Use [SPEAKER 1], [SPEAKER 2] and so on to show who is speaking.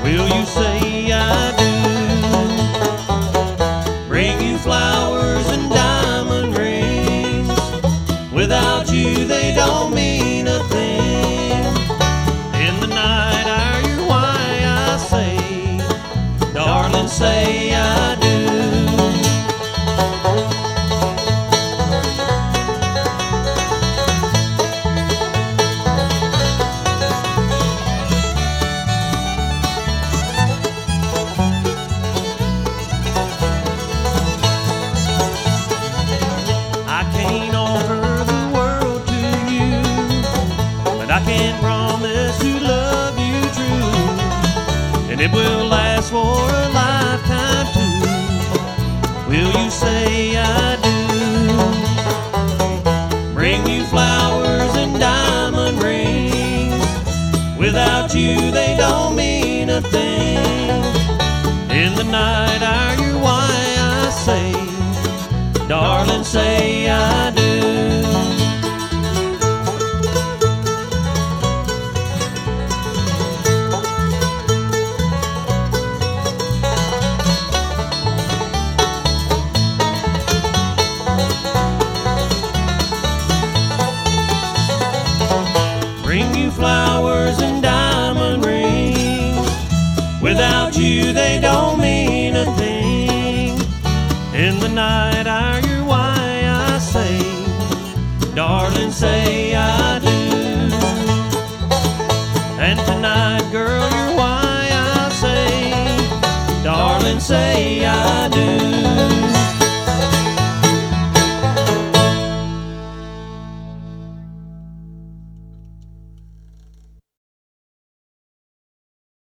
[SPEAKER 1] Will you say I do? Bring you flowers and diamond rings. Without you they don't mean a thing. In the night hour you're why I say, darling, say I do. I can't promise to love you true, and it will last for a lifetime too. Will you say I do? Bring you flowers and diamond rings. Without you they don't mean a thing. In the night hour you're why I say, darling, say I do. Bring you flowers and diamond rings. Without you they don't mean a thing. In the night hour you're why I say, darling, say